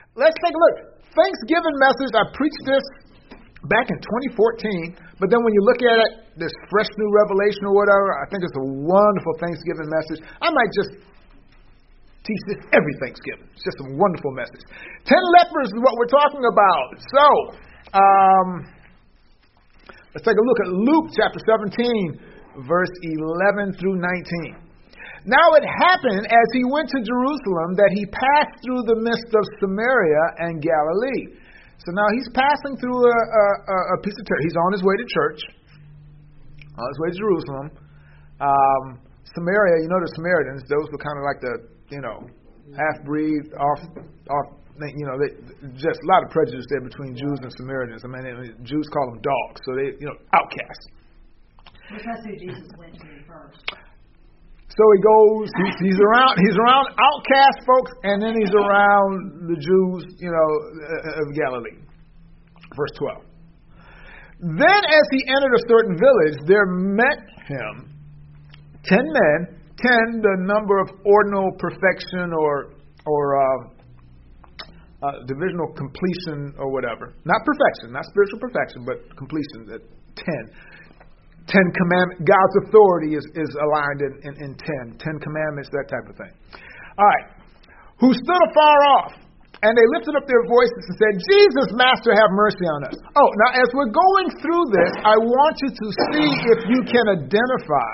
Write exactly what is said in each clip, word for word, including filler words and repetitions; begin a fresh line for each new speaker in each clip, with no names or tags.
let's take a look. Thanksgiving message, I preached this back in twenty fourteen, but then when you look at it, this fresh new revelation or whatever, I think it's a wonderful Thanksgiving message. I might just teach this every Thanksgiving. It's just a wonderful message. Ten lepers is what we're talking about. So, um, let's take a look at Luke chapter seventeen, verse eleven through nineteen. Now it happened as he went to Jerusalem that he passed through the midst of Samaria and Galilee. So now he's passing through a, a, a piece of territory. He's on his way to church, on his way to Jerusalem. Um, Samaria, you know the Samaritans, those were kind of like the, you know, half-breed, off, off, you know, they, just a lot of prejudice there between Jews and Samaritans. I mean, they, Jews call them dogs, so they, you know, outcasts.
Because who Jesus went to first.
So he goes, he's, he's around, he's around outcast folks, and then he's around the Jews, you know, of Galilee. Verse twelve. Then as he entered a certain village, there met him ten men, ten the number of ordinal perfection or or uh, uh, divisional completion or whatever. Not perfection, not spiritual perfection, but completion. At ten. Ten commandments, God's authority is, is aligned in, in, in ten. Ten commandments, that type of thing. All right. Who stood afar off, and they lifted up their voices and said, Jesus, Master, have mercy on us. Oh, now as we're going through this, I want you to see if you can identify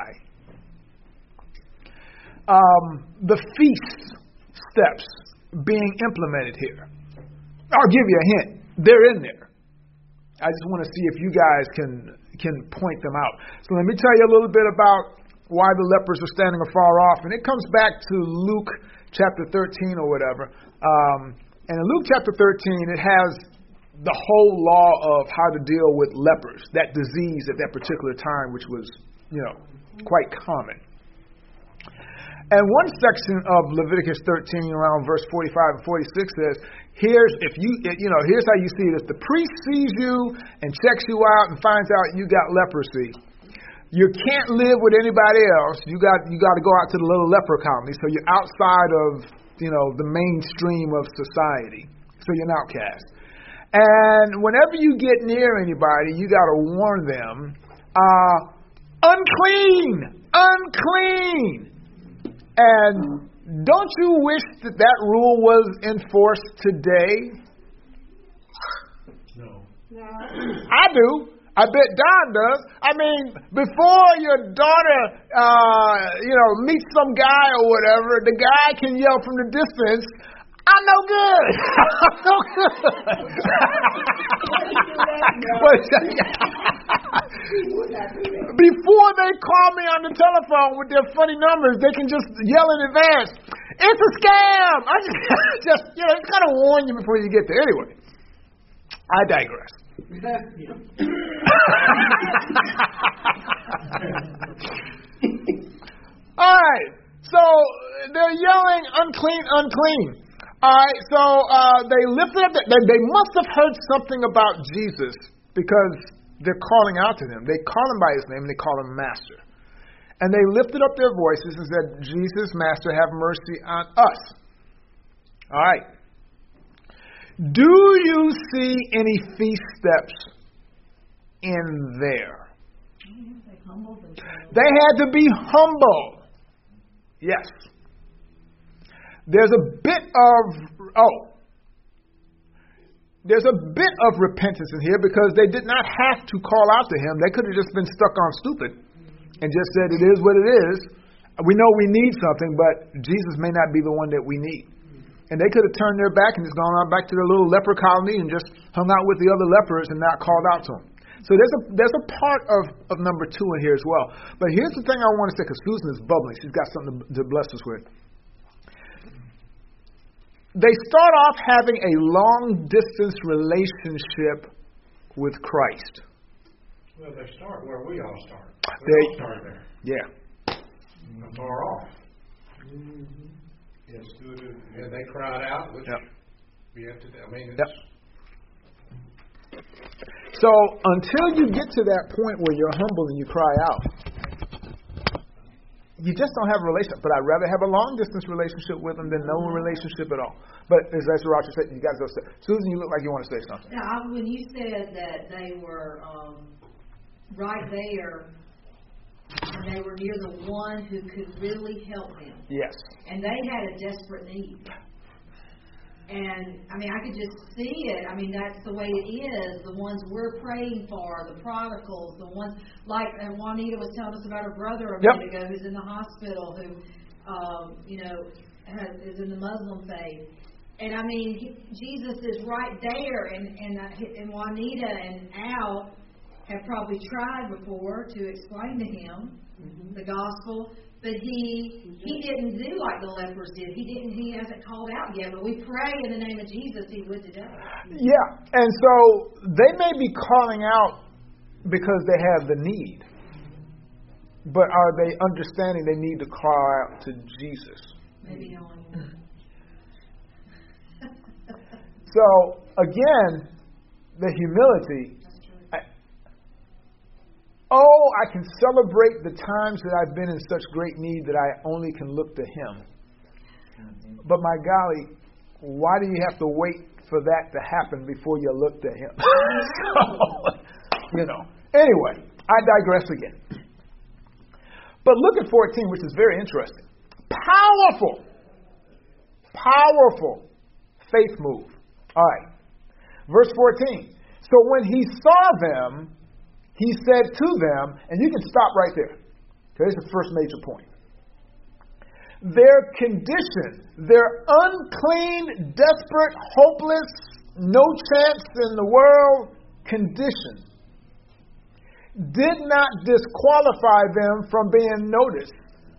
um, the feast steps being implemented here. I'll give you a hint. They're in there. I just want to see if you guys can can point them out. So let me tell you a little bit about why the lepers are standing afar off. And it comes back to Luke chapter thirteen or whatever. Um, and in Luke chapter thirteen, it has the whole law of how to deal with lepers, that disease at that particular time, which was, you know, quite common. And one section of Leviticus thirteen, around verse forty-five and forty-six, says, "Here's if you you know here's how you see it. If the priest sees you and checks you out and finds out you got leprosy, you can't live with anybody else. You got you got to go out to the little leper colony. So you're outside of you know the mainstream of society. So you're an outcast. And whenever you get near anybody, you got to warn them, uh, unclean, unclean." And don't you wish that that rule was enforced today?
No.
No.
I do. I bet Don does. I mean, before your daughter, uh, you know, meets some guy or whatever, the guy can yell from the distance, "I'm no good. I'm no good." Before they call me on the telephone with their funny numbers, they can just yell in advance, "It's a scam." I just, just you know, it's got to warn you before you get there. Anyway, I digress. All right, so they're yelling, "Unclean, unclean." All right, so uh, they lifted up. The, they, they must have heard something about Jesus because they're calling out to him. They call him by his name and they call him Master. And they lifted up their voices and said, "Jesus, Master, have mercy on us." All right. Do you see any feast steps in there? They had to be humble. Yes. There's a bit of, oh, there's a bit of repentance in here because they did not have to call out to him. They could have just been stuck on stupid and just said, "It is what it is. We know we need something, but Jesus may not be the one that we need." And they could have turned their back and just gone on back to their little leper colony and just hung out with the other lepers and not called out to them. So there's a there's a part of, of number two in here as well. But here's the thing I want to say, because Susan is bubbling. She's got something to, to bless us with. They start off having a long-distance relationship with Christ.
Well, they start where we all start. We
They,
all start there.
yeah.
Far off. Mm-hmm. Yes, and they cried out, which
Yep.
we have to do. I mean, it's,
Yep. So until you get to that point where you're humble and you cry out, you just don't have a relationship. But I'd rather have a long-distance relationship with them than no relationship at all. But as that's what Roger said, you got to go say. Susan, you look like you want to say something.
Now, when you said that they were um, right there, and they were near the one who could really help them.
Yes.
And they had a desperate need. And, I mean, I could just see it. I mean, that's the way it is. The ones we're praying for, the prodigals, the ones, like uh, Juanita was telling us about her brother a
yep.
minute ago who's in the hospital, who, um, you know, has, is in the Muslim faith. And, I mean, he, Jesus is right there, and, and, uh, and Juanita and Al have probably tried before to explain to him mm-hmm. the gospel. But he he didn't do like the lepers did. He didn't. He hasn't called out yet. But we pray in the name of Jesus he would today.
Yeah, and so they may be calling out because they have the need, but are they understanding they need to call out to Jesus?
Maybe no one.
So again, the humility. Oh, I can celebrate the times that I've been in such great need that I only can look to Him. But my golly, why do you have to wait for that to happen before you look to Him? So, you know. Anyway, I digress again. But look at fourteen, which is very interesting. Powerful, powerful faith move. All right. Verse fourteen. So when He saw them, He said to them, and you can stop right there. There's the first major point. Their condition, their unclean, desperate, hopeless, no chance in the world condition did not disqualify them from being noticed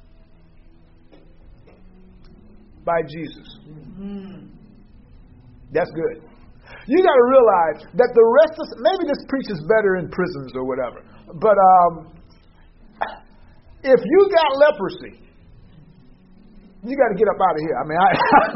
by Jesus. Mm-hmm. That's good. You got to realize that the rest of, maybe this preaches better in prisons or whatever, but um, if you got leprosy, you got to get up out of here. I mean, I,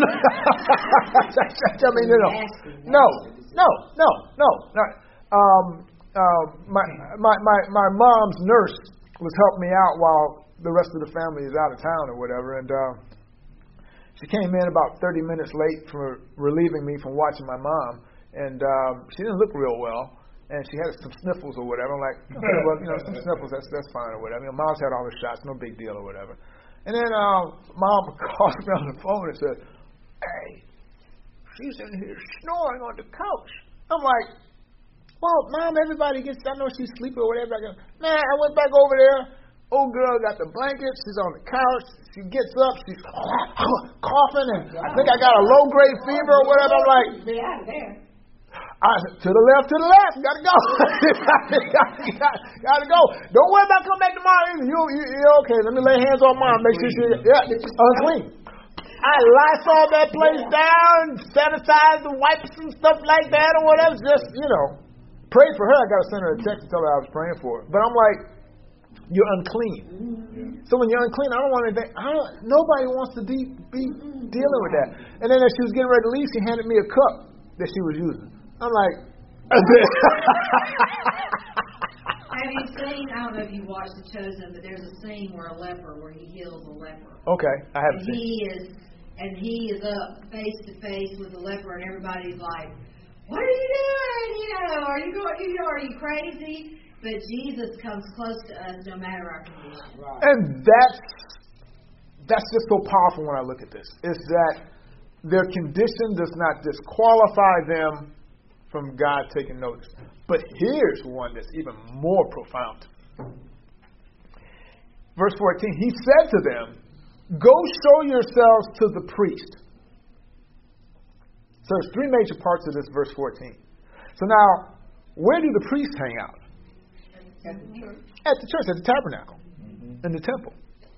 I mean, you know, no, no, no, no, no. Um, uh, my, my, my, my mom's nurse was helping me out while the rest of the family is out of town or whatever, and uh, she came in about thirty minutes late for relieving me from watching my mom. And um, she didn't look real well, and she had some sniffles or whatever. I'm like, okay, well, you know, some sniffles, that's that's fine or whatever. You know, Mom's had all the shots, no big deal or whatever. And then uh, Mom calls me on the phone and said, "Hey, she's in here snoring on the couch." I'm like, "Well, Mom, everybody gets, I know she's sleeping or whatever." I go, "Nah, I went back over there. Old girl got the blanket. She's on the couch. She gets up. She's coughing, and I think I got a low-grade fever or whatever." I'm like,
"Be out of there."
I said, to the left, to the left. Gotta go. gotta, gotta, gotta go. Don't worry about coming back tomorrow. You, you, you're okay. Let me lay hands on Mom. Make sure she, yeah, unclean. I Lysol that place down, sanitize the wipes and stuff like that or whatever. Just, you know, pray for her. I got to send her a text to tell her I was praying for her. But I'm like, you're unclean. Yeah. So when you're unclean, I don't want anything. I don't, nobody wants to be, be dealing with that. And then as she was getting ready to leave, she handed me a cup that she was using. I'm like,
have you seen, I don't know if you watched The Chosen, but there's a scene where a leper, where he heals a leper.
Okay, I haven't
and
seen.
He is, and he is up face to face with the leper, and everybody's like, "What are you doing? You know, are you going? You know, are you crazy?" But Jesus comes close to us, no matter our condition.
Right. And that's that's just so powerful when I look at this. Is that their condition does not disqualify them from God taking notice. But here's one that's even more profound. Verse fourteen, He said to them, "Go show yourselves to the priest." So there's three major parts of this verse fourteen. So now, where do the priests hang out?
At the church.
At the church, at the tabernacle, mm-hmm. in the temple.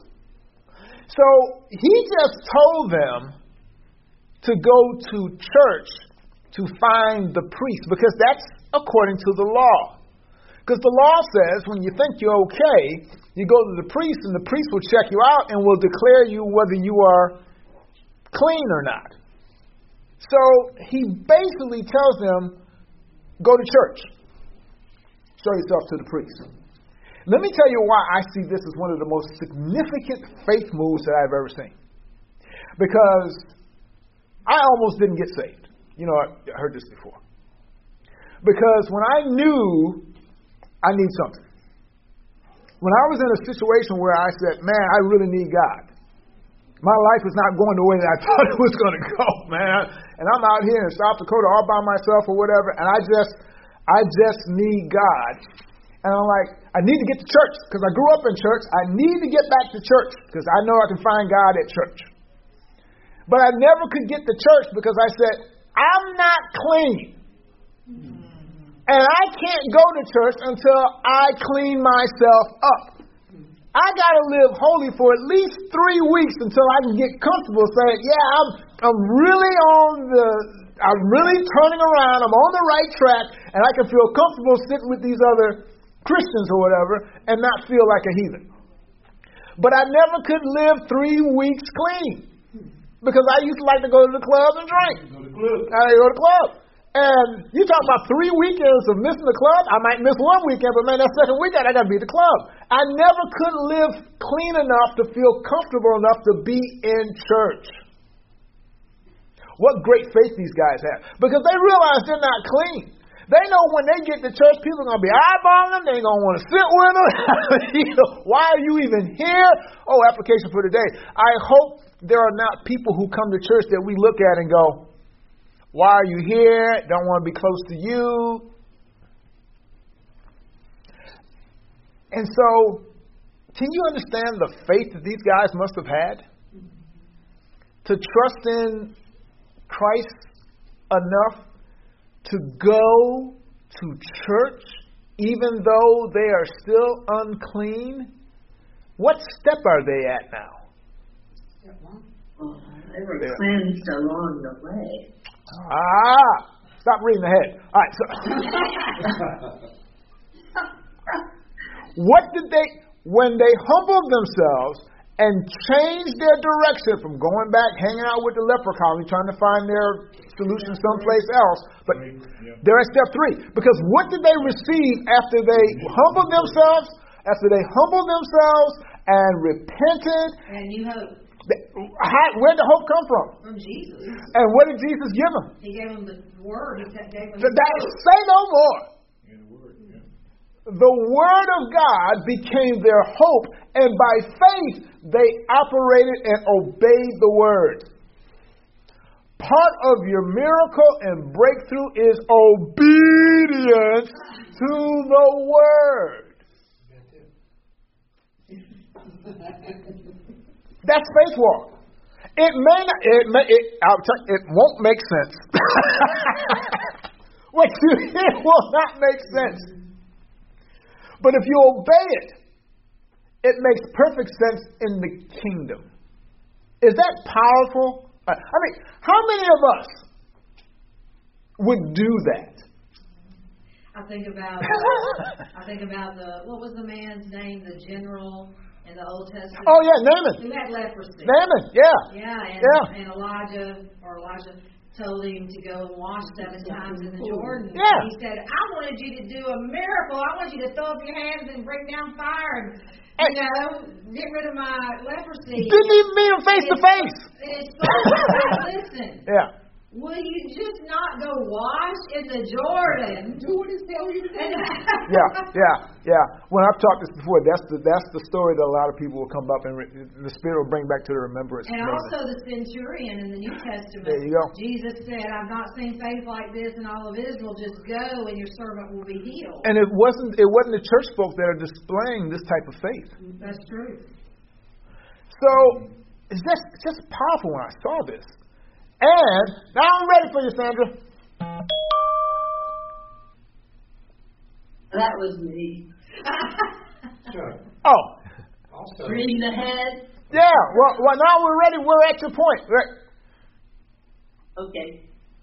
So He just told them to go to church to find the priest, because that's according to the law. Because the law says when you think you're okay, you go to the priest, and the priest will check you out and will declare you whether you are clean or not. So He basically tells them, go to church. Show yourself to the priest. Let me tell you why I see this as one of the most significant faith moves that I've ever seen. Because I almost didn't get saved. You know, I heard this before. Because when I knew I need something, when I was in a situation where I said, man, I really need God. My life is not going the way that I thought it was going to go, man. And I'm out here in South Dakota all by myself or whatever, and I just, I just need God. And I'm like, I need to get to church because I grew up in church. I need to get back to church because I know I can find God at church. But I never could get to church because I said, I'm not clean. And I can't go to church until I clean myself up. I got to live holy for at least three weeks until I can get comfortable saying, yeah, I'm, I'm really on the, I'm really turning around. I'm on the right track. And I can feel comfortable sitting with these other Christians or whatever and not feel like a heathen. But I never could live three weeks clean because I used to like to go to the club and drink.
Go to the club.
I go to the club. And you talk about three weekends of missing the club. I might miss one weekend, but man, that second weekend I got to be at the club. I never could live clean enough to feel comfortable enough to be in church. What great faith these guys have. Because they realize they're not clean. They know when they get to church, people are going to be eyeballing them. They ain't going to want to sit with them. You know, why are you even here? Oh, application for today. I hope there are not people who come to church that we look at and go, why are you here? Don't want to be close to you. And so, can you understand the faith that these guys must have had? To trust in Christ enough to go to church even though they are still unclean? What step are they at now?
Well, they were cleansed along the way.
Ah, stop reading ahead. All right. So, what did they, when they humbled themselves and changed their direction from going back, hanging out with the leper colony, trying to find their solution someplace else, but they're at step three. Because what did they receive after they humbled themselves? After they humbled themselves and repented?
And you hope.
How, where'd the hope come from?
From Jesus.
And what did Jesus give them?
He gave them the word. He gave them
the, that, say no more.
In the word, yeah.
The word of God became their hope, and by faith they operated and obeyed the word. Part of your miracle and breakthrough is obedience to the word. That's faith walk. It may not. It may. It, I'll tell you, it won't make sense. What you hear will not make sense. But if you obey it, it makes perfect sense in the kingdom. Is that powerful? I mean, how many of us would do that?
I think about. I think about the what was the man's name? The general. In the Old Testament.
Oh, yeah, Naaman.
Who had leprosy.
Naaman, yeah.
Yeah, and,
yeah.
and Elijah, or Elijah told him to go and wash seven times in the Jordan.
Yeah.
And he said, I wanted you to do a miracle. I want you to throw up your hands and bring down fire and, you and know, get rid of my leprosy.
Didn't even meet him face to face.
It's so listen.
Yeah.
Will you just not go wash in the Jordan?
Do what he's telling you to do.
yeah, yeah, yeah. When I've talked this before, that's the that's the story that a lot of people will come up and re, the Spirit will bring back to their remembrance.
And also the centurion in the New Testament.
There you go.
Jesus said, I've not seen faith like this in all of Israel. Just go and your servant will be healed.
And it wasn't it wasn't the church folk that are displaying this type of faith.
That's true.
So it's just it's just powerful when I saw this. And now I'm ready for you, Sandra.
That was me.
Sure.
Oh.
Also,
Reading ahead.
Yeah. Well, well, now we're ready. We're at your point. Right.
Okay.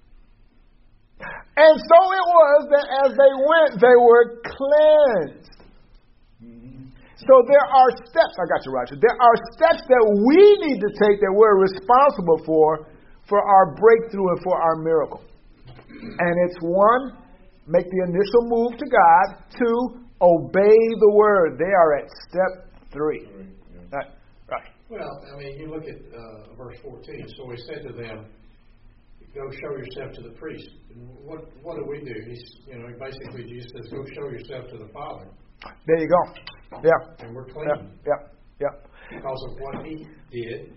And so it was that as they went, they were cleansed. Mm-hmm. So there are steps. I got you, Roger. There are steps that we need to take that we're responsible for. For our breakthrough and for our miracle. And it's one, make the initial move to God. Two, obey the word. They are at step three.
Yeah.
Right. Right.
Well, I mean, you look at uh, verse fourteen. So he said to them, "Go show yourself to the priest." And what what do we do? He's, you know, basically Jesus says, "Go show yourself to the Father."
There you go. Yeah.
And we're clean.
Yeah. Yeah. Yeah.
Because of what he did.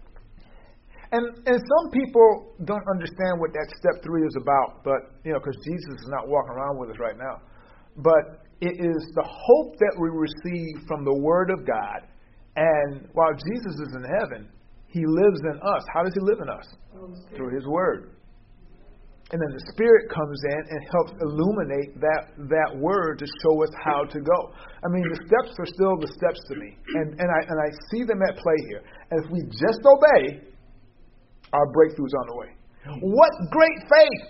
And and some people don't understand what that step three is about, but you know, because Jesus is not walking around with us right now. But it is the hope that we receive from the Word of God. And while Jesus is in heaven, He lives in us. How does He live in us? Through His Word. And then the Spirit comes in and helps illuminate that that Word to show us how to go. I mean, the steps are still the steps to me, and and I and I see them at play here. And if we just obey, our breakthrough's on the way. What great faith!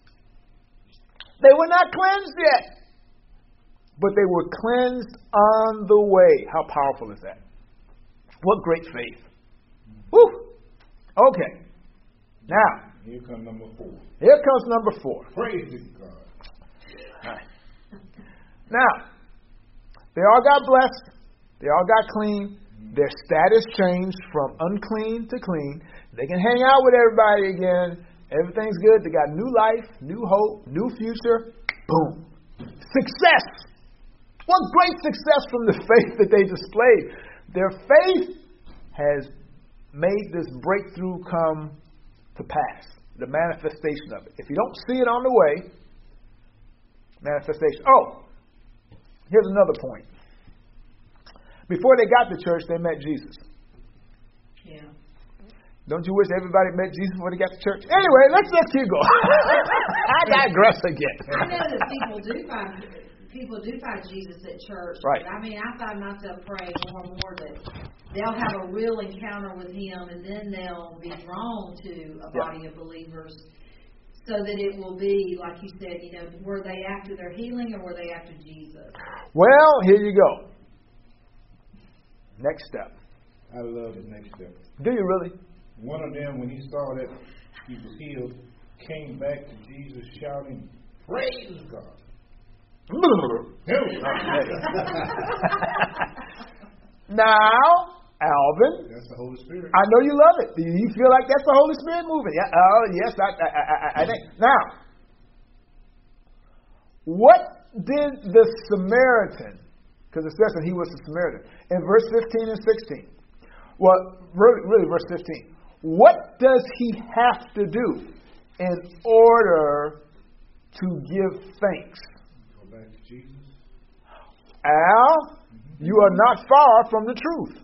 They were not cleansed yet, but they were cleansed on the way. How powerful is that? What great faith! Woo! Okay. Now,
here comes number four.
Here comes number four.
Praise God.
All right. Now, they all got blessed. They all got clean. Their status changed from unclean to clean. They can hang out with everybody again. Everything's good. They got new life, new hope, new future. Boom. Success. What great success from the faith that they displayed. Their faith has made this breakthrough come to pass. The manifestation of it. If you don't see it on the way, manifestation. Oh, here's another point. Before they got to church, they met Jesus.
Yeah.
Don't you wish everybody met Jesus before they got to church? Anyway, let's let's keep going. I digress again.
I know that people do find people do find Jesus at church.
Right.
But I mean, I find myself praying more and more that they'll have a real encounter with Him, and then they'll be drawn to a body yeah. of believers, so that it will be like you said. You know, were they after their healing or were they after Jesus?
Well, here you go. Next step.
I love the next step.
Do you really?
One of them, when he saw that he was healed, came back to Jesus shouting, "Praise God."
Now, Alvin.
That's the Holy Spirit.
I know you love it. Do you feel like that's the Holy Spirit moving? Yeah. Oh, yes. I, I, I, I think. Now, what did the Samaritan? Because it says that he was a Samaritan. In verse fifteen and sixteen. Well, really, really, verse fifteen. What does he have to do in order to give thanks?
Go back to Jesus.
Al, mm-hmm. You are not far from the truth.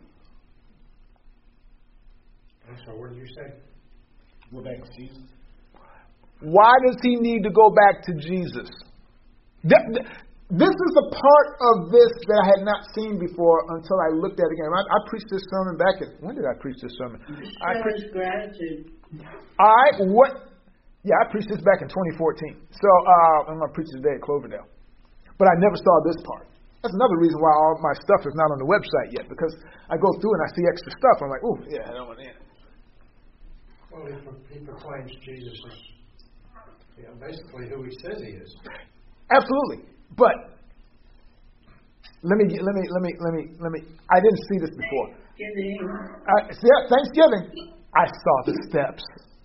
I'm sorry, what did you say?
Go back to Jesus.
Why does he need to go back to Jesus? This is a part of this that I had not seen before until I looked at it again. I, I preached this sermon back in, when did I preach this sermon? I
preached gratitude.
All right, what? Yeah, I preached this back in twenty fourteen. So uh, I'm going to preach today at Cloverdale. But I never saw this part. That's another reason why all my stuff is not on the website yet, because I go through and I see extra stuff. I'm like, ooh, yeah, I don't want that.
Well, he, he proclaims Jesus as you know, basically who he says he is.
Absolutely. But let me let me let me let me let me. I didn't see this before. Uh, yeah, Thanksgiving. I saw the steps.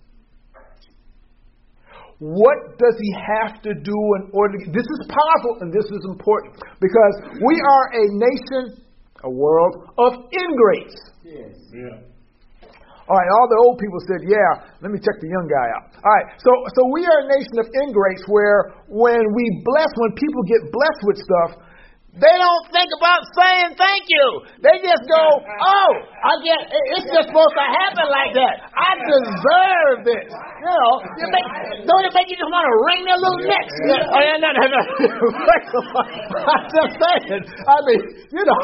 What does he have to do in order to? This is powerful and this is important because we are a nation, a world of ingrates.
Yes. Yeah.
All right, all the old people said, yeah, let me check the young guy out. All right, so so we are a nation of ingrates where when we bless, when people get blessed with stuff, they don't think about saying thank you. They just go, oh, I get, it's just supposed to happen like that. I deserve this. You know, you make, don't it make you just want to wring their little necks? Yeah. Oh, yeah, no, no, no. I'm just saying. I mean, you know.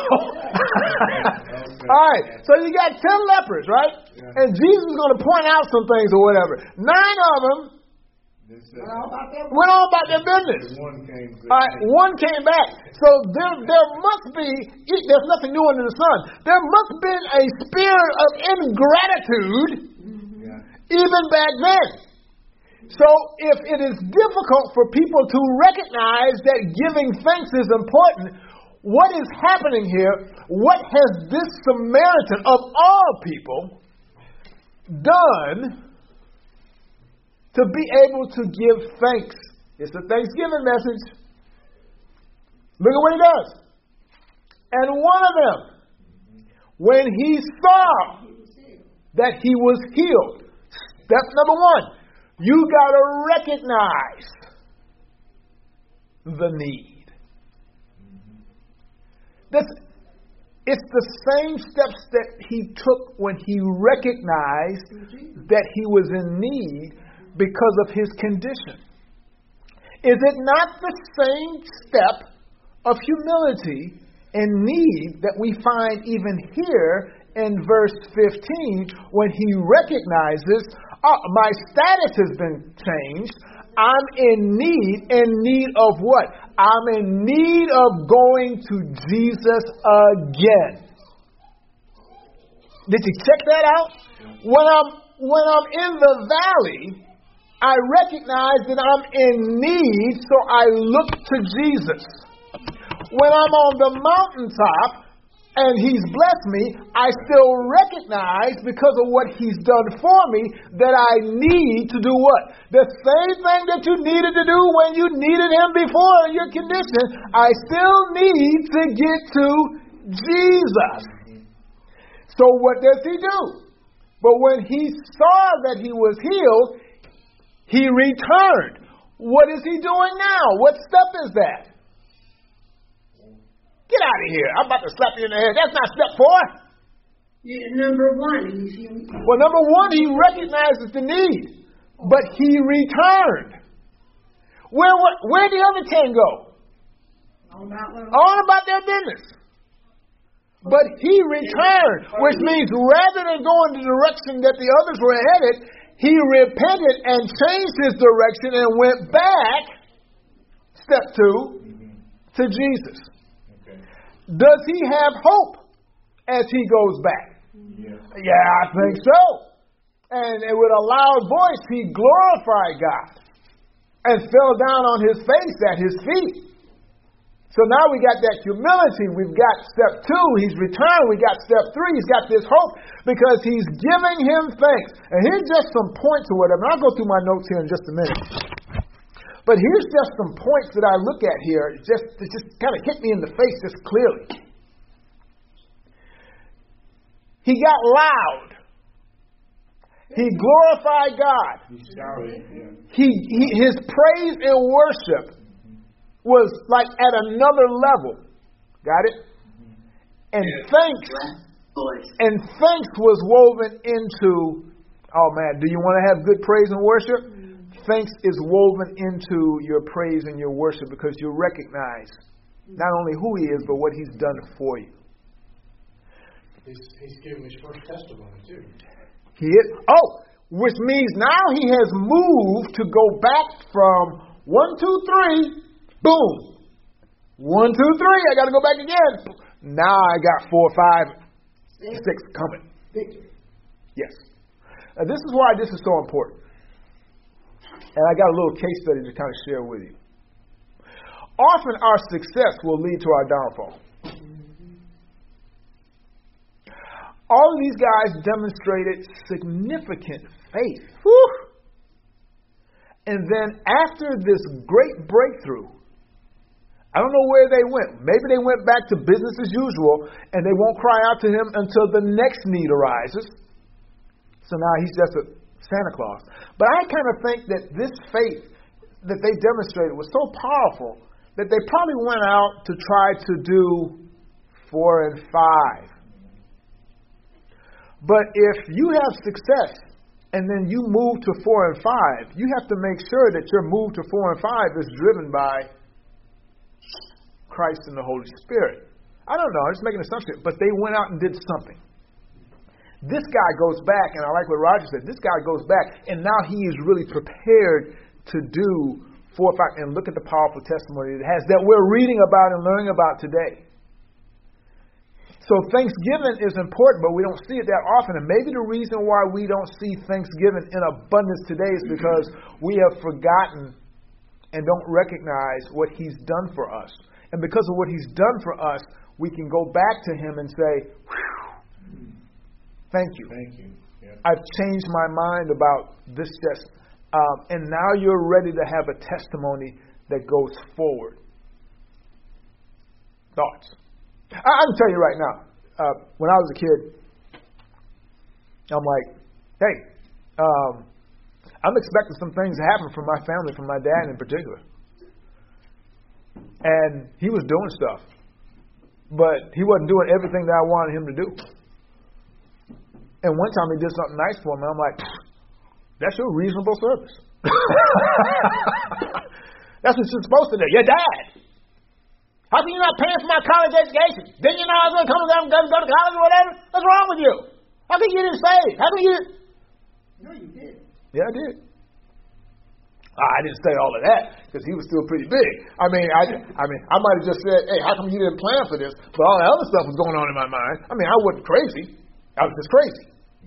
All right, so you got ten lepers, right? And Jesus is going to point out some things or whatever. Nine of them went on about their business.
One came back.
All right, one came back. So there, there must be, there's nothing new under the sun. There must have been a spirit of ingratitude yeah. even back then. So if it is difficult for people to recognize that giving thanks is important, what is happening here? What has this Samaritan of all people done to be able to give thanks? It's a Thanksgiving message. Look at what he does. And one of them, when he saw that he was healed, step number one, you got to recognize the need. This, it's the same steps that he took when he recognized that he was in need because of his condition. Is it not the same step of humility and need that we find even here in verse fifteen when he recognizes, oh, my status has been changed. I'm in need. In need of what? I'm in need of going to Jesus again. Did you check that out? When I'm when I'm in the valley, I recognize that I'm in need, so I look to Jesus. When I'm on the mountaintop and he's blessed me, I still recognize, because of what he's done for me, that I need to do what? The same thing that you needed to do when you needed him before in your condition, I still need to get to Jesus. So what does he do? But when he saw that he was healed, he returned. What is he doing now? What step is that? Get out of here. I'm about to slap you in the head. That's not step four.
Yeah, number one. He's,
well, number one, he recognizes the need. But he returned. Where where, where did the other ten go?
All about,
All about their business. But he returned, which means rather than going the direction that the others were headed, he repented and changed his direction and went back, step two, to Jesus. Does he have hope as he goes back?
Yeah,
yeah I think so. And with a loud voice, he glorified God and fell down on his face at his feet. So now we got that humility. We've got step two. He's returned. We got step three. He's got this hope because he's giving him thanks. And here's just some points or whatever. I'll go through my notes here in just a minute. But here's just some points that I look at here, just to just kind of hit me in the face just clearly. He got loud. He glorified God.
he shouted. Yeah.
He, he his praise and worship was like at another level. Got it? And thanks and thanks was woven into, oh man, do you want to have good praise and worship? Thanks is woven into your praise and your worship because you recognize not only who he is, but what he's done for you.
He's, he's giving his first testimony, too.
He is. Oh, which means now he has moved to go back from one, two, three, boom. One, two, three, I got to go back again. Now I got four, five, six coming. Yes. Uh, this is why this is so important. And I got a little case study to kind of share with you. Often our success will lead to our downfall. All of these guys demonstrated significant faith. Whew. And then after this great breakthrough, I don't know where they went. Maybe they went back to business as usual, and they won't cry out to him until the next need arises. So now he's just a Santa Claus. But I kind of think that this faith that they demonstrated was so powerful that they probably went out to try to do four and five. But if you have success and then you move to four and five, you have to make sure that your move to four and five is driven by Christ and the Holy Spirit. I don't know, I'm just making an assumption, but they went out and did something. This guy goes back, and I like what Roger said, this guy goes back, and now he is really prepared to do four or five, and look at the powerful testimony it has that we're reading about and learning about today. So Thanksgiving is important, but we don't see it that often. And maybe the reason why we don't see Thanksgiving in abundance today is because we have forgotten and don't recognize what He's done for us. And because of what He's done for us, we can go back to Him and say, whew, thank you.
Thank you. Yeah.
I've changed my mind about this test. Um, and now you're ready to have a testimony that goes forward. Thoughts? I, I can tell you right now, uh, when I was a kid, I'm like, hey, um, I'm expecting some things to happen from my family, from my dad in particular. And he was doing stuff, but he wasn't doing everything that I wanted him to do. And one time he did something nice for me. I'm like, that's your reasonable service. That's what you're supposed to do. Your dad. How come you're not paying for my college education? Didn't you know I was going to come and go, go to college or whatever? What's wrong with you? How come you didn't save? How come you didn't?
No, you did.
Yeah, I did. I didn't say all of that because he was still pretty big. I mean, I, I mean, I might have just said, "Hey, how come you didn't plan for this?" But all the other stuff was going on in my mind. I mean, I wasn't crazy. I was just crazy.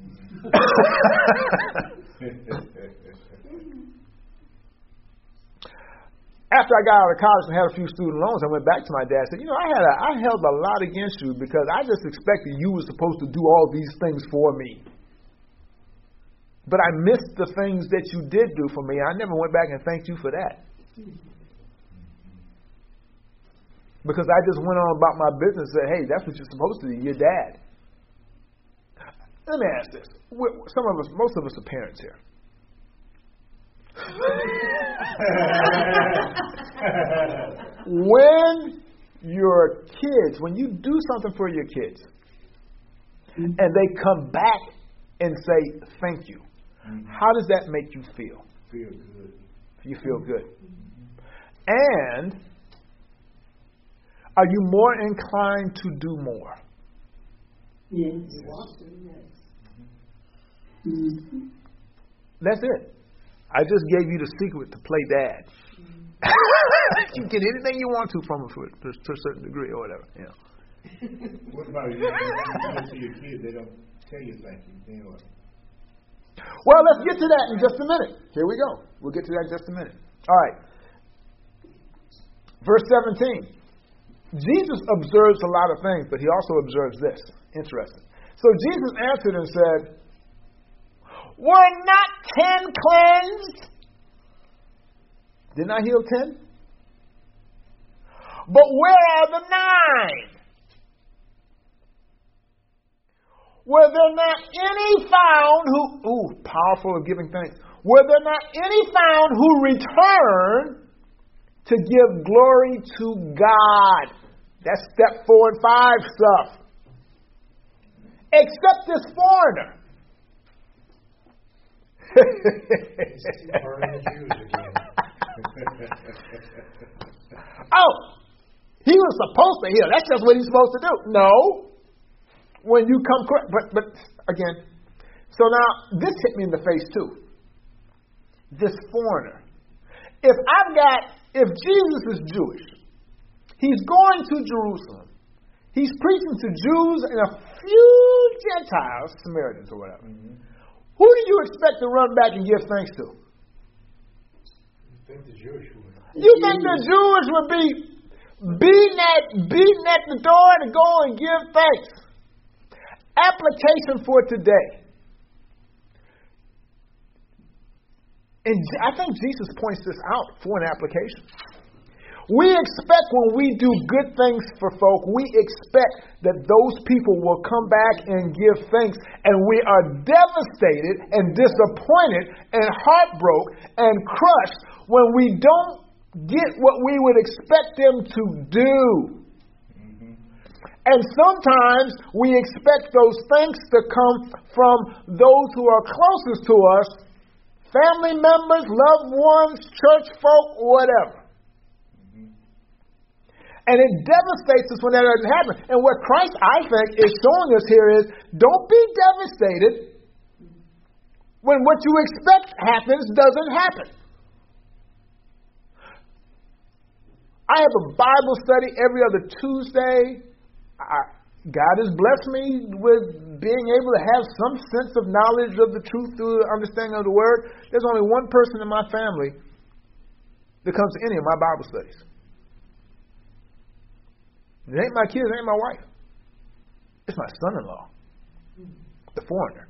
After I got out of college and had a few student loans, I went back to my dad and said, you know, I had a, I held a lot against you because I just expected you were supposed to do all these things for me. But I missed the things that you did do for me. I never went back and thanked you for that. Because I just went on about my business and said, hey, that's what you're supposed to do. You're dad. Let me ask this. Some of us, most of us are parents here. When your kids, when you do something for your kids, and they come back and say thank you, mm-hmm. how does that make you feel?
Feel good.
You feel good. And are you more inclined to do more?
Yes.
Yes.
Mm-hmm.
That's it. I just gave you the secret to play dad. You can get anything you want to from it to, to, to a certain degree or whatever. You know.
What about you? You go to your kids, they don't tell you thank you. Then what?
Well, let's get to that in just a minute. Here we go. We'll get to that in just a minute. All right. Verse seventeen. Jesus observes a lot of things, but he also observes this. Interesting. So Jesus answered and said, were not ten cleansed? Didn't I heal ten? But where are the nine? Were there not any found who, ooh, powerful of giving thanks. Were there not any found who returned to give glory to God? That's step four and five stuff. Except this foreigner.
Burning the Jews again.
Oh, he was supposed to heal. That's just what he's supposed to do. No. When you come correct, but but again, so now this hit me in the face too. This foreigner. If I've got, if Jesus is Jewish, he's going to Jerusalem. He's preaching to Jews and a few Gentiles, Samaritans or whatever. Mm-hmm. Who do you expect to run back and give thanks to?
You think the Jewish would?
You think the Jews would be beating at, beating at the door to go and give thanks? Application for today. And I think Jesus points this out for an application. We expect when we do good things for folk, we expect that those people will come back and give thanks. And we are devastated and disappointed and heartbroken and crushed when we don't get what we would expect them to do. Mm-hmm. And sometimes we expect those thanks to come from those who are closest to us, family members, loved ones, church folk, whatever. And it devastates us when that doesn't happen. And what Christ, I think, is showing us here is, don't be devastated when what you expect happens doesn't happen. I have a Bible study every other Tuesday. I, God has blessed me with being able to have some sense of knowledge of the truth through the understanding of the Word. There's only one person in my family that comes to any of my Bible studies. It ain't my kids, it ain't my wife. It's my son-in-law, the foreigner.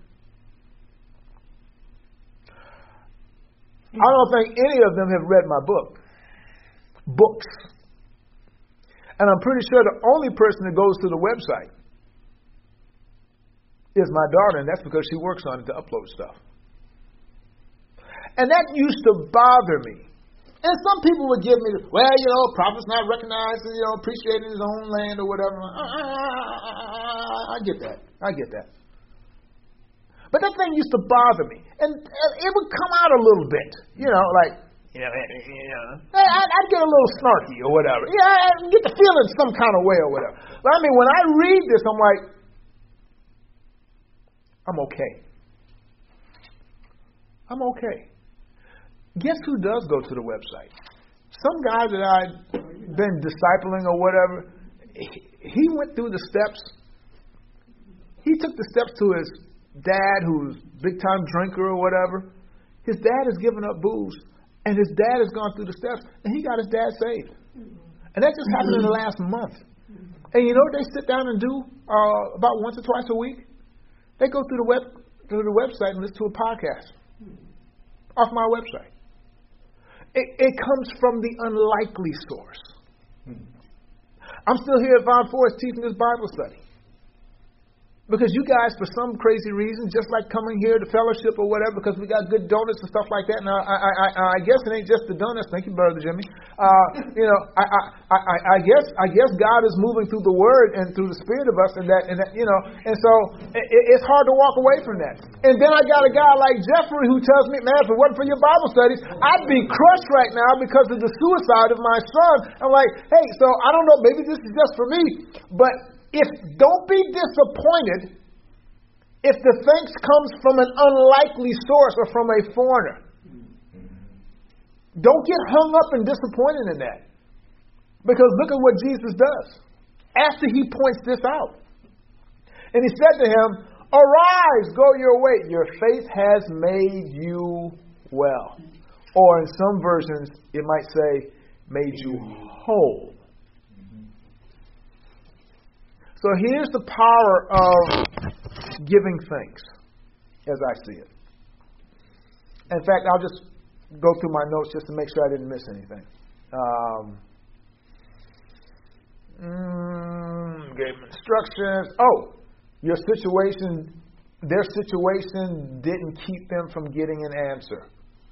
I don't think any of them have read my book. Books. And I'm pretty sure the only person that goes to the website is my daughter, and that's because she works on it to upload stuff. And that used to bother me. And some people would give me, the, well, you know, prophet's not recognized, you know, appreciated in his own land or whatever. I get that. I get that. But that thing used to bother me. And it would come out a little bit. You know, like, you know, you know I'd get a little snarky or whatever. Yeah, I'd get the feeling some kind of way or whatever. But I mean, when I read this, I'm like, I'm okay. I'm okay. Guess who does go to the website? Some guy that I'd been discipling or whatever, he went through the steps. He took the steps to his dad, who's big time drinker or whatever. His dad has given up booze, and his dad has gone through the steps, and he got his dad saved. And that just happened in the last month. And you know what they sit down and do uh, about once or twice a week? They go through the web through the website and listen to a podcast off my website. It, it comes from the unlikely source. I'm still here at Vaughn Forest teaching this Bible study. Because you guys, for some crazy reason, just like coming here to fellowship or whatever, because we got good donuts and stuff like that. And I, I, I, I guess it ain't just the donuts. Thank you, Brother Jimmy. Uh, you know, I, I, I, I guess, I guess God is moving through the Word and through the Spirit of us, and that, and that, you know, and so it, it's hard to walk away from that. And then I got a guy like Jeffrey who tells me, man, if it wasn't for your Bible studies, I'd be crushed right now because of the suicide of my son. I'm like, hey, so I don't know, maybe this is just for me, but. If don't be disappointed if the thanks comes from an unlikely source or from a foreigner. Don't get hung up and disappointed in that. Because look at what Jesus does. After he points this out. And he said to him, arise, go your way. Your faith has made you well. Or in some versions, it might say, made you whole. So here's the power of giving thanks, as I see it. In fact, I'll just go through my notes just to make sure I didn't miss anything. Um, mm, gave instructions. Oh, your situation, their situation didn't keep them from getting an answer.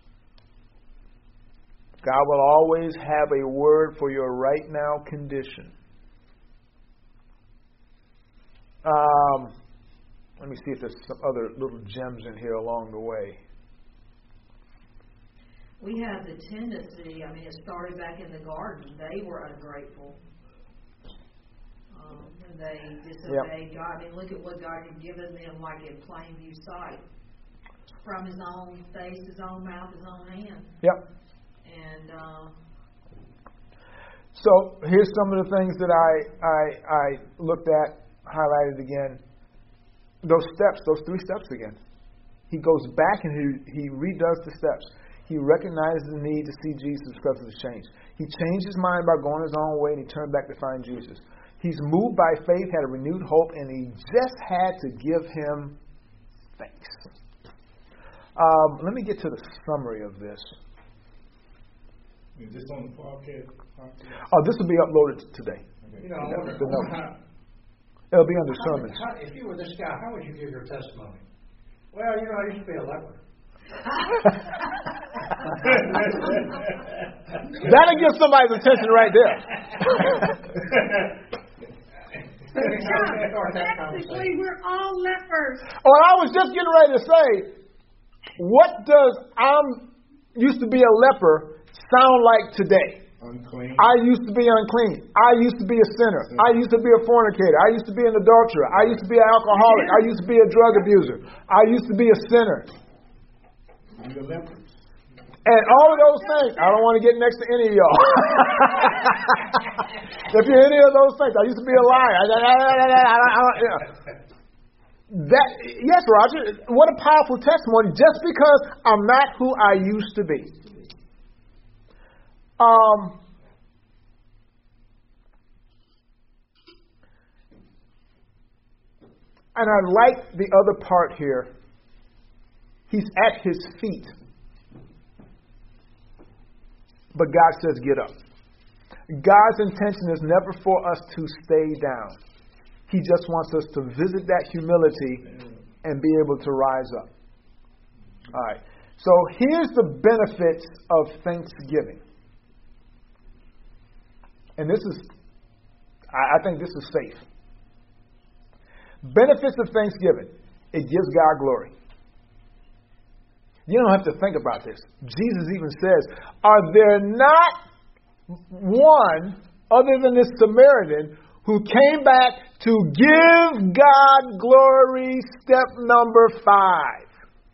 God will always have a word for your right now condition. Um, let me see if there's some other little gems in here along the way.
We have the tendency, I mean, it started back in the garden. They were ungrateful. Um, and they disobeyed yep. God. I mean, look at what God had given them, like in plain view sight. From his own face, his own mouth, his own hand.
Yep.
And uh,
so here's some of the things that I I, I looked at. Highlighted again, those steps, those three steps again. He goes back and he, he redoes the steps. He recognizes the need to see Jesus because of the change. He changed his mind by going his own way and he turned back to find Jesus. He's moved by faith, had a renewed hope, and he just had to give him thanks. Um, let me get to the summary of this.
Is this on the podcast?
Oh, this will be uploaded today.
Okay. You know, I wonder, I wonder how,
it'll be under
how,
sermons.
How, if you were this guy, how would you give your testimony? Well, you know, I used to be a leper.
That'll get somebody's attention right there.
Technically, we're all lepers.
Oh, I was just getting ready to say, what does I'm used to be a leper sound like today?
Unclean.
I used to be unclean. I used to be a sinner. I used to be a fornicator. I used to be an adulterer. I used to be an alcoholic. I used to be a drug abuser. I used to be a sinner.
You're lepers.
And all of those things, I don't want to get next to any of y'all. If you're any of those things, I used to be a liar. I, I, I, I, I, that, yes, Roger, what a powerful testimony, just because I'm not who I used to be. Um, and I like the other part here. He's at his feet. But God says, get up. God's intention is never for us to stay down. He just wants us to visit that humility and be able to rise up. All right. So here's the benefits of Thanksgiving. And this is, I think this is safe. Benefits of Thanksgiving. It gives God glory. You don't have to think about this. Jesus even says, are there not one other than this Samaritan who came back to give God glory? Step number five.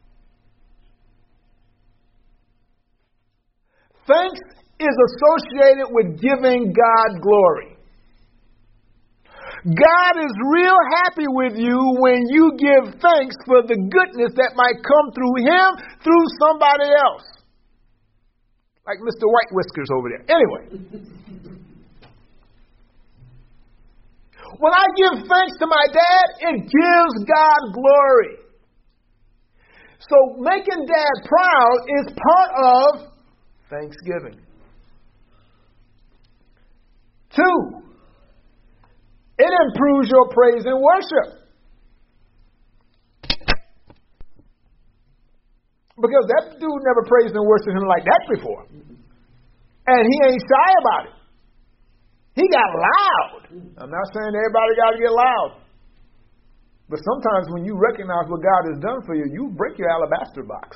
Thanks is associated with giving God glory. God is real happy with you when you give thanks for the goodness that might come through him, through somebody else. Like Mister White Whiskers over there. Anyway. When I give thanks to my dad, it gives God glory. So making dad proud is part of Thanksgiving. Two. It improves your praise and worship. Because that dude never praised and worshiped him like that before. And he ain't shy about it. He got loud. I'm not saying everybody got to get loud. But sometimes when you recognize what God has done for you, you break your alabaster box.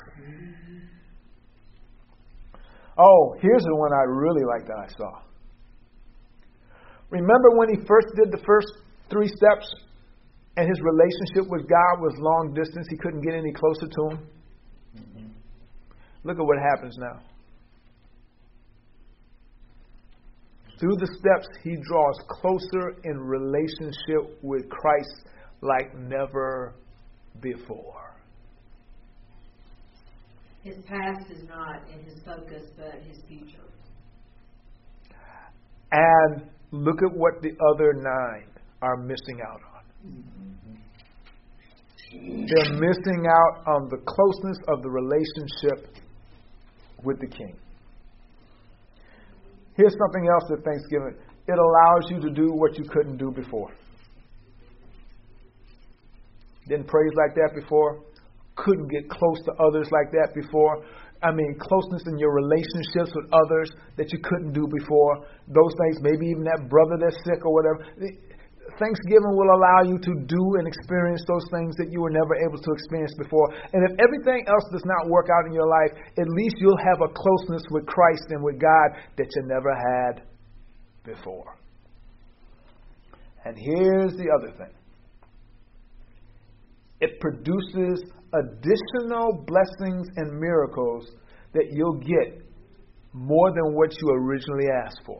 Oh, here's the one I really like that I saw. Remember when he first did the first three steps and his relationship with God was long distance? He couldn't get any closer to him. Mm-hmm. Look at what happens now. Through the steps, he draws closer in relationship with Christ like never before.
His past is not in his focus, but his future.
And look at what the other nine are missing out on. They're missing out on the closeness of the relationship with the King. Here's something else at Thanksgiving. It allows you to do what you couldn't do before. Didn't praise like that before. Couldn't get close to others like that before. I mean, closeness in your relationships with others that you couldn't do before. Those things, maybe even that brother that's sick or whatever. Thanksgiving will allow you to do and experience those things that you were never able to experience before. And if everything else does not work out in your life, at least you'll have a closeness with Christ and with God that you never had before. And here's the other thing. It produces additional blessings and miracles that you'll get more than what you originally asked for.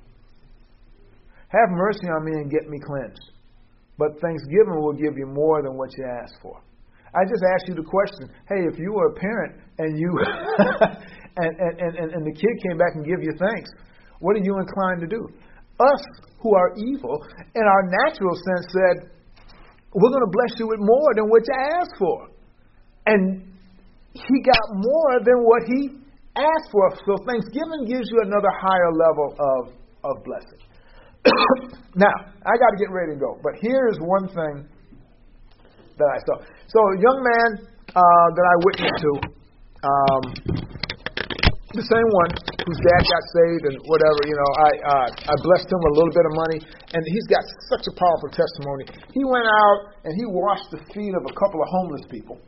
Have mercy on me and get me cleansed. But Thanksgiving will give you more than what you asked for. I just asked you the question, hey, if you were a parent and you and, and, and, and the kid came back and give you thanks, what are you inclined to do? Us who are evil, in our natural sense, said, we're going to bless you with more than what you asked for. And he got more than what he asked for. So Thanksgiving gives you another higher level of, of blessing. Now, I got to get ready to go. But here's one thing that I saw. So a young man uh, that I witnessed to, um, the same one whose dad got saved and whatever, you know, I uh, I blessed him with a little bit of money. And he's got such a powerful testimony. He went out and he washed the feet of a couple of homeless people.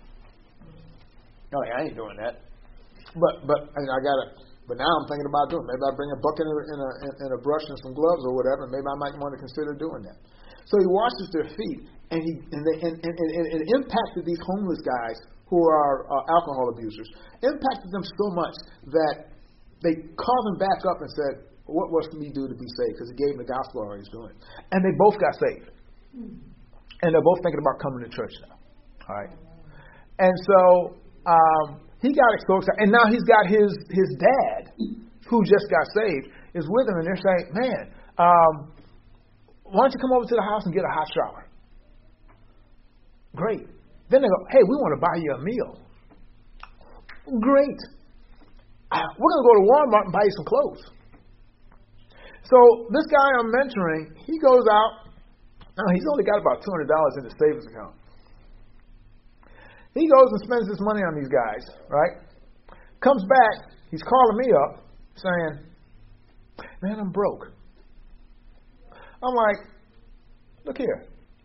No, I ain't doing that. But but I, I gotta. But now I'm thinking about doing it. Maybe I bring a bucket and a, and, a, and a brush and some gloves or whatever. Maybe I might want to consider doing that. So he washes their feet, and he and, they, and, and, and, and it impacted these homeless guys who are uh, alcohol abusers. Impacted them so much that they called him back up and said, "What must we do to be saved?" Because he gave them the gospel already he's doing. And they both got saved. And they're both thinking about coming to church now. All right. And so um, he got so excited. And now he's got his, his dad, who just got saved, is with him. And they're saying, man, um, why don't you come over to the house and get a hot shower? Great. Then they go, hey, we want to buy you a meal. Great. Uh, we're going to go to Walmart and buy you some clothes. So this guy I'm mentoring, he goes out. Now, he's only got about two hundred dollars in his savings account. He goes and spends his money on these guys, right? Comes back, he's calling me up saying, man, I'm broke. I'm like, look here.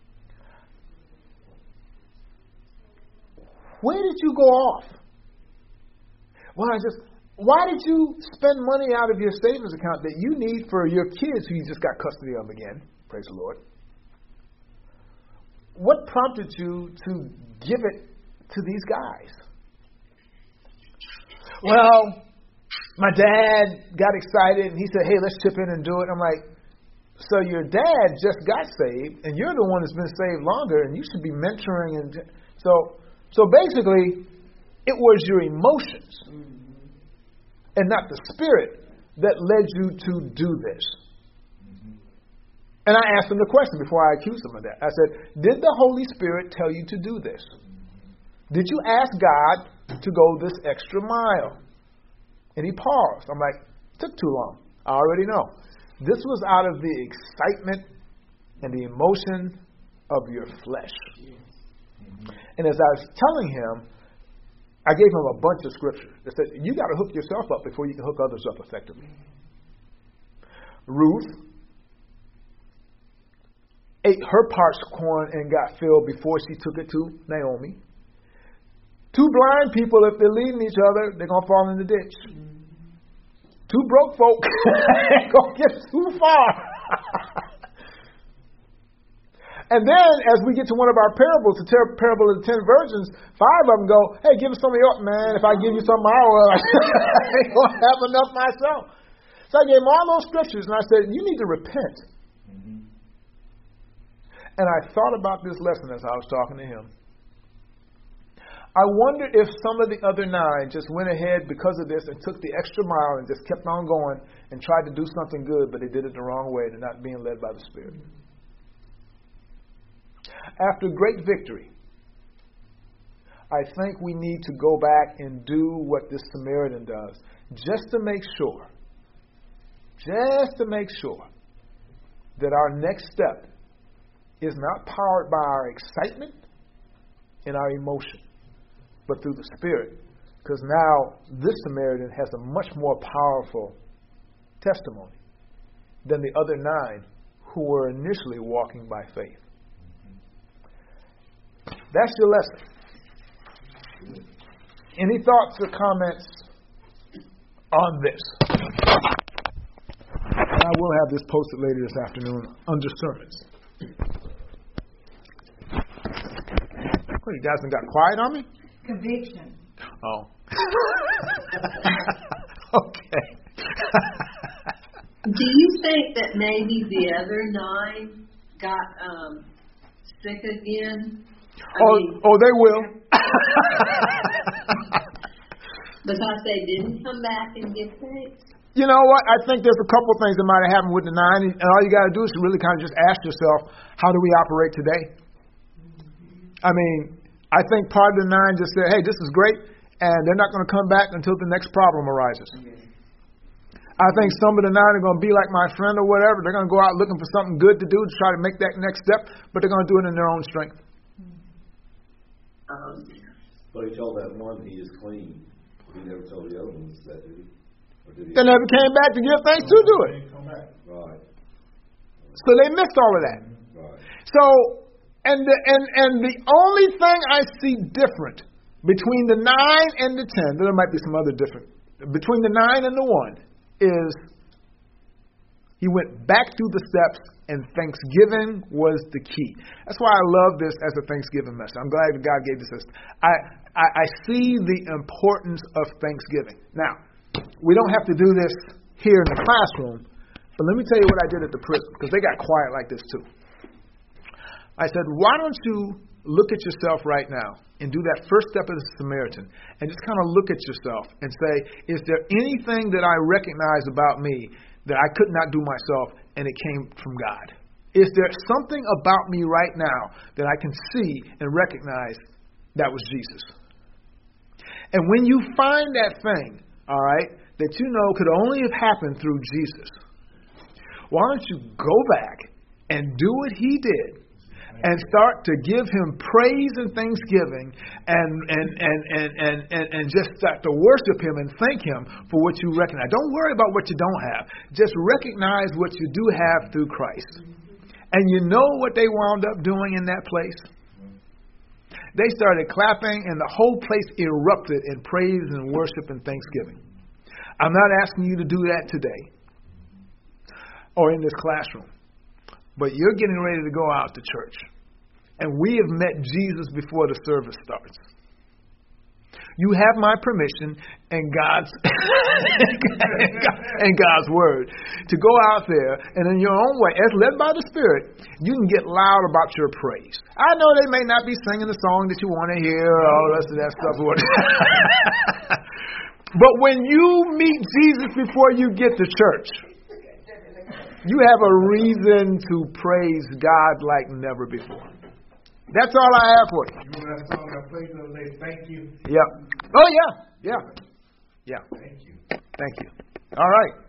Where did you go off? Well, I just, why did you spend money out of your savings account that you need for your kids who you just got custody of again? Praise the Lord. What prompted you to give it to these guys? Well, my dad got excited and he said, hey, let's chip in and do it. I'm like, so your dad just got saved and you're the one that's been saved longer and you should be mentoring. And so, so basically, it was your emotions and not the Spirit that led you to do this. And I asked him the question before I accused him of that. I said, did the Holy Spirit tell you to do this? Did you ask God to go this extra mile? And he paused. I'm like, took too long. I already know. This was out of the excitement and the emotion of your flesh. And as I was telling him, I gave him a bunch of scripture that said, you got to hook yourself up before you can hook others up effectively. Ruth ate her parched corn and got filled before she took it to Naomi. Two blind people, if they're leading each other, they're going to fall in the ditch. Two broke folk ain't going to get too far. And then, as we get to one of our parables, the ter- parable of the ten virgins, five of them go, hey, give us some of your, man, if I give you some of my oil, I ain't going to have enough myself. So I gave him all those scriptures, and I said, you need to repent. Mm-hmm. And I thought about this lesson as I was talking to him. I wonder if some of the other nine just went ahead because of this and took the extra mile and just kept on going and tried to do something good, but they did it the wrong way. They're not being led by the Spirit. After great victory, I think we need to go back and do what this Samaritan does, just to make sure, just to make sure that our next step is not powered by our excitement and our emotion, but through the Spirit. Because now this Samaritan has a much more powerful testimony than the other nine who were initially walking by faith. That's your lesson. Any thoughts or comments on this? And I will have this posted later this afternoon under sermons. What, you guys got quiet on me?
Conviction.
Oh. Okay.
Do you think that maybe the other nine got um, sick again? I
oh,
mean,
oh, they will.
Because they didn't come back and get fixed?
You know what? I think there's a couple of things that might have happened with the nine, and all you got to do is to really kind of just ask yourself, how do we operate today? I mean, I think part of the nine just said, hey, this is great, and they're not going to come back until the next problem arises. I think some of the nine are going to be like my friend or whatever. They're going to go out looking for something good to do to try to make that next step, but they're going to do it in their own strength.
Um,
But he told that one he is clean. He never told the other ones that, did he? Or did he?
They never came back to give thanks to do it.
Right.
So they missed all of that.
Right.
So, and the, and and the only thing I see different between the nine and the ten, there might be some other different, between the nine and the one, is He went back through the steps, and thanksgiving was the key. That's why I love this as a Thanksgiving message. I'm glad that God gave this. I, I, I see the importance of Thanksgiving. Now, we don't have to do this here in the classroom, but let me tell you what I did at the prison, because they got quiet like this too. I said, why don't you look at yourself right now and do that first step of the Samaritan and just kind of look at yourself and say, is there anything that I recognize about me that I could not do myself and it came from God? Is there something about me right now that I can see and recognize that was Jesus? And when you find that thing, all right, that you know could only have happened through Jesus, why don't you go back and do what he did and start to give him praise and thanksgiving and and, and, and, and, and and just start to worship him and thank him for what you recognize. Don't worry about what you don't have. Just recognize what you do have through Christ. And you know what they wound up doing in that place? They started clapping and the whole place erupted in praise and worship and thanksgiving. I'm not asking you to do that today or in this classroom. But you're getting ready to go out to church. And we have met Jesus before the service starts. You have my permission and God's and God's word to go out there and in your own way, as led by the Spirit, you can get loud about your praise. I know they may not be singing the song that you want to hear or all the rest of that stuff. But when you meet Jesus before you get to church, you have a reason to praise God like never before. That's all I have for you.
You remember that song I played the other day, Thank You?
Yeah. Oh, yeah. Yeah. Yeah.
Thank you.
Thank you. All right.